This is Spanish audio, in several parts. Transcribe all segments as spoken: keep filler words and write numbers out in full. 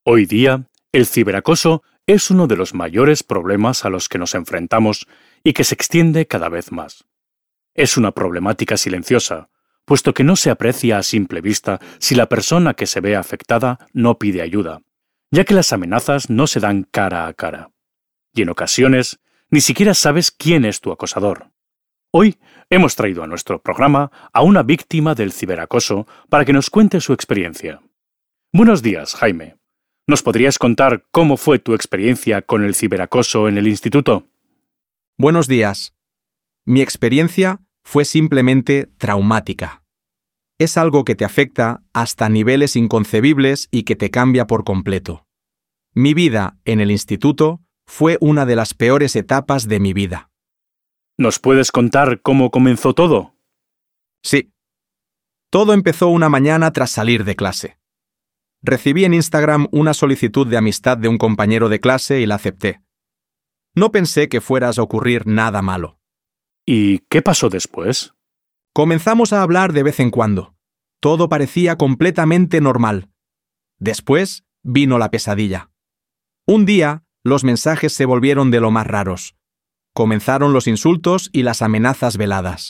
Hoy día, el ciberacoso es uno de los mayores problemas a los que nos enfrentamos y que se extiende cada vez más. Es una problemática silenciosa, puesto que no se aprecia a simple vista si la persona que se ve afectada no pide ayuda, ya que las amenazas no se dan cara a cara. Y en ocasiones, ni siquiera sabes quién es tu acosador. Hoy hemos traído a nuestro programa a una víctima del ciberacoso para que nos cuente su experiencia. Buenos días, Jaime. ¿Nos podrías contar cómo fue tu experiencia con el ciberacoso en el instituto? Buenos días. Mi experiencia fue simplemente traumática. Es algo que te afecta hasta niveles inconcebibles y que te cambia por completo. Mi vida en el instituto fue una de las peores etapas de mi vida. ¿Nos puedes contar cómo comenzó todo? Sí. Todo empezó una mañana tras salir de clase. Recibí en Instagram una solicitud de amistad de un compañero de clase y la acepté. No pensé que fueras a ocurrir nada malo. ¿Y qué pasó después? Comenzamos a hablar de vez en cuando. Todo parecía completamente normal. Después vino la pesadilla. Un día, los mensajes se volvieron de lo más raros. Comenzaron los insultos y las amenazas veladas.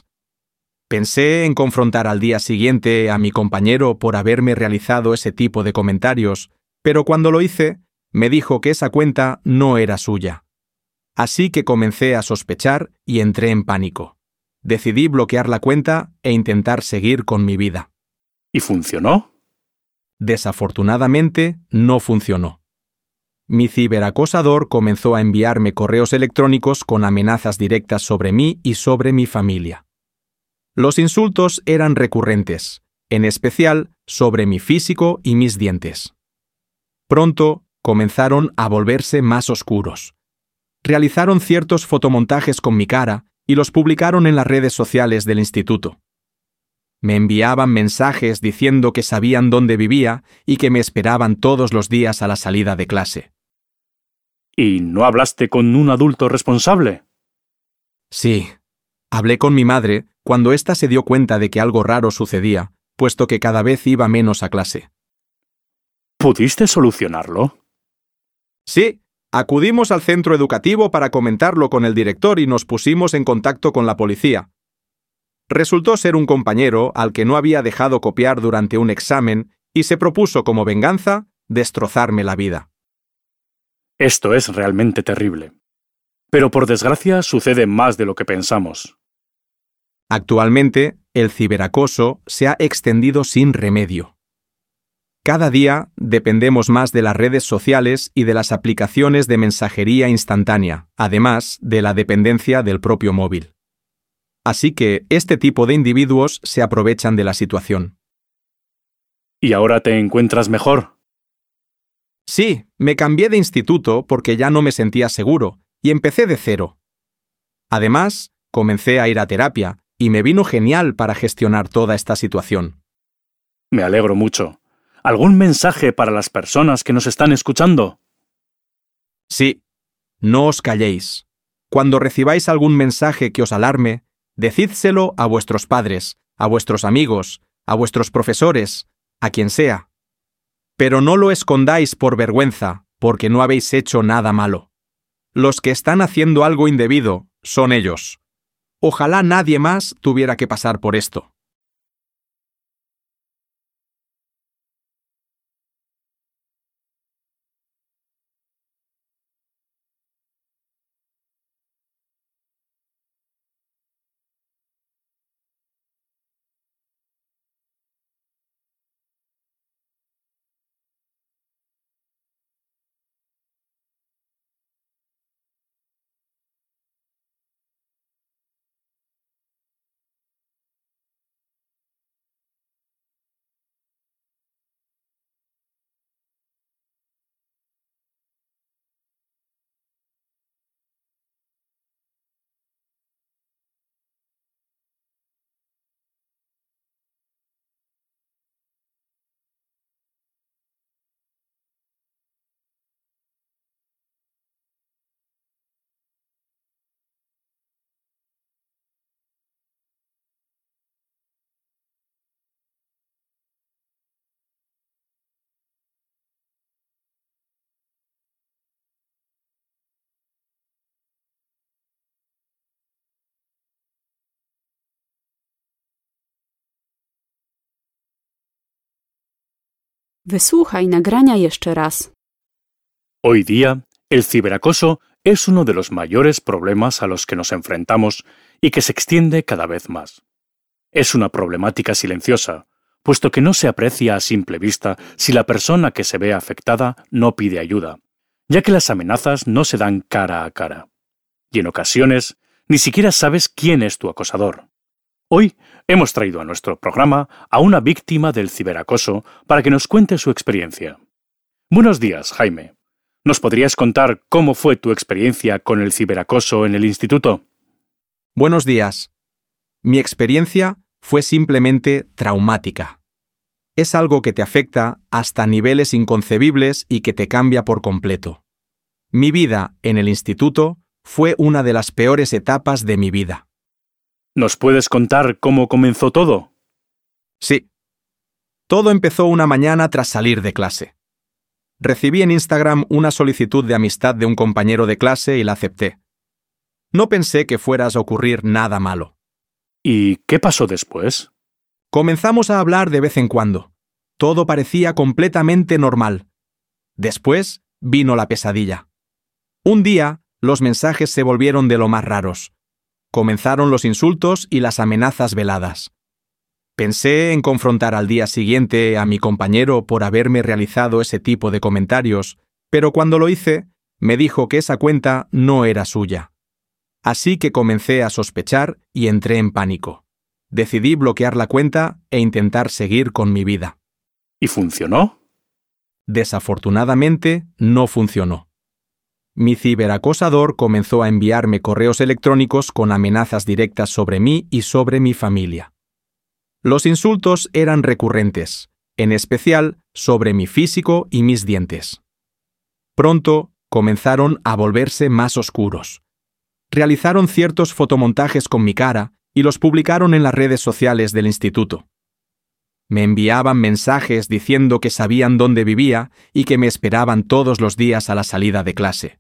Pensé en confrontar al día siguiente a mi compañero por haberme realizado ese tipo de comentarios, pero cuando lo hice, me dijo que esa cuenta no era suya. Así que comencé a sospechar y entré en pánico. Decidí bloquear la cuenta e intentar seguir con mi vida. ¿Y funcionó? Desafortunadamente, no funcionó. Mi ciberacosador comenzó a enviarme correos electrónicos con amenazas directas sobre mí y sobre mi familia. Los insultos eran recurrentes, en especial sobre mi físico y mis dientes. Pronto comenzaron a volverse más oscuros. Realizaron ciertos fotomontajes con mi cara y los publicaron en las redes sociales del instituto. Me enviaban mensajes diciendo que sabían dónde vivía y que me esperaban todos los días a la salida de clase. ¿Y no hablaste con un adulto responsable? Sí. Hablé con mi madre cuando ésta se dio cuenta de que algo raro sucedía, puesto que cada vez iba menos a clase. ¿Pudiste solucionarlo? Sí, acudimos al centro educativo para comentarlo con el director y nos pusimos en contacto con la policía. Resultó ser un compañero al que no había dejado copiar durante un examen y se propuso como venganza destrozarme la vida. Esto es realmente terrible. Pero por desgracia sucede más de lo que pensamos. Actualmente, el ciberacoso se ha extendido sin remedio. Cada día dependemos más de las redes sociales y de las aplicaciones de mensajería instantánea, además de la dependencia del propio móvil. Así que este tipo de individuos se aprovechan de la situación. ¿Y ahora te encuentras mejor? Sí, me cambié de instituto porque ya no me sentía seguro y empecé de cero. Además, comencé a ir a terapia y me vino genial para gestionar toda esta situación. Me alegro mucho. ¿Algún mensaje para las personas que nos están escuchando? Sí, no os calléis. Cuando recibáis algún mensaje que os alarme, decídselo a vuestros padres, a vuestros amigos, a vuestros profesores, a quien sea. Pero no lo escondáis por vergüenza, porque no habéis hecho nada malo. Los que están haciendo algo indebido son ellos. Ojalá nadie más tuviera que pasar por esto. Wysłuchaj nagrania jeszcze raz. Hoy día, el ciberacoso es uno de los mayores problemas a los que nos enfrentamos y que se extiende cada vez más. Es una problemática silenciosa, puesto que no se aprecia a simple vista si la persona que se ve afectada no pide ayuda, ya que las amenazas no se dan cara a cara. Y en ocasiones, ni siquiera sabes quién es tu acosador. Hoy hemos traído a nuestro programa a una víctima del ciberacoso para que nos cuente su experiencia. Buenos días, Jaime. ¿Nos podrías contar cómo fue tu experiencia con el ciberacoso en el instituto? Buenos días. Mi experiencia fue simplemente traumática. Es algo que te afecta hasta niveles inconcebibles y que te cambia por completo. Mi vida en el instituto fue una de las peores etapas de mi vida. ¿Nos puedes contar cómo comenzó todo? Sí. Todo empezó una mañana tras salir de clase. Recibí en Instagram una solicitud de amistad de un compañero de clase y la acepté. No pensé que fueras a ocurrir nada malo. ¿Y qué pasó después? Comenzamos a hablar de vez en cuando. Todo parecía completamente normal. Después vino la pesadilla. Un día, los mensajes se volvieron de lo más raros. Comenzaron los insultos y las amenazas veladas. Pensé en confrontar al día siguiente a mi compañero por haberme realizado ese tipo de comentarios, pero cuando lo hice, me dijo que esa cuenta no era suya. Así que comencé a sospechar y entré en pánico. Decidí bloquear la cuenta e intentar seguir con mi vida. ¿Y funcionó? Desafortunadamente, no funcionó. Mi ciberacosador comenzó a enviarme correos electrónicos con amenazas directas sobre mí y sobre mi familia. Los insultos eran recurrentes, en especial sobre mi físico y mis dientes. Pronto comenzaron a volverse más oscuros. Realizaron ciertos fotomontajes con mi cara y los publicaron en las redes sociales del instituto. Me enviaban mensajes diciendo que sabían dónde vivía y que me esperaban todos los días a la salida de clase.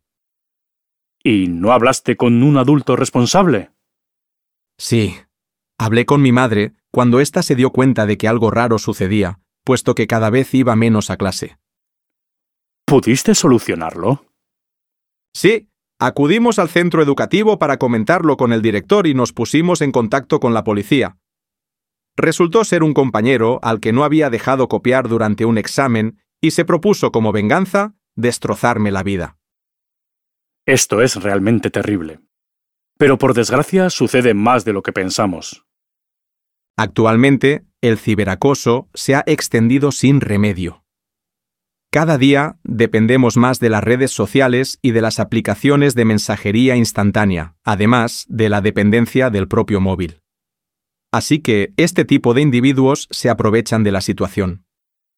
¿Y no hablaste con un adulto responsable? Sí. Hablé con mi madre cuando ésta se dio cuenta de que algo raro sucedía, puesto que cada vez iba menos a clase. ¿Pudiste solucionarlo? Sí. Acudimos al centro educativo para comentarlo con el director y nos pusimos en contacto con la policía. Resultó ser un compañero al que no había dejado copiar durante un examen y se propuso como venganza destrozarme la vida. Esto es realmente terrible. Pero por desgracia sucede más de lo que pensamos. Actualmente, el ciberacoso se ha extendido sin remedio. Cada día dependemos más de las redes sociales y de las aplicaciones de mensajería instantánea, además de la dependencia del propio móvil. Así que este tipo de individuos se aprovechan de la situación.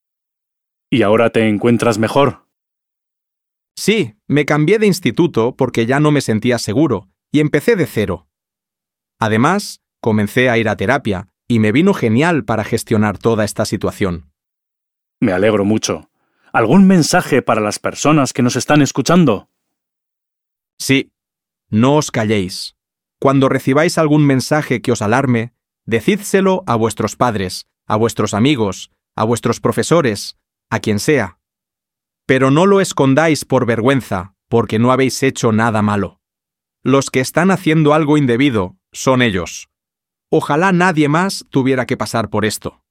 ¿Y ahora te encuentras mejor? Sí, me cambié de instituto porque ya no me sentía seguro y empecé de cero. Además, comencé a ir a terapia y me vino genial para gestionar toda esta situación. Me alegro mucho. ¿Algún mensaje para las personas que nos están escuchando? Sí, no os calléis. Cuando recibáis algún mensaje que os alarme, decídselo a vuestros padres, a vuestros amigos, a vuestros profesores, a quien sea. Pero no lo escondáis por vergüenza, porque no habéis hecho nada malo. Los que están haciendo algo indebido son ellos. Ojalá nadie más tuviera que pasar por esto.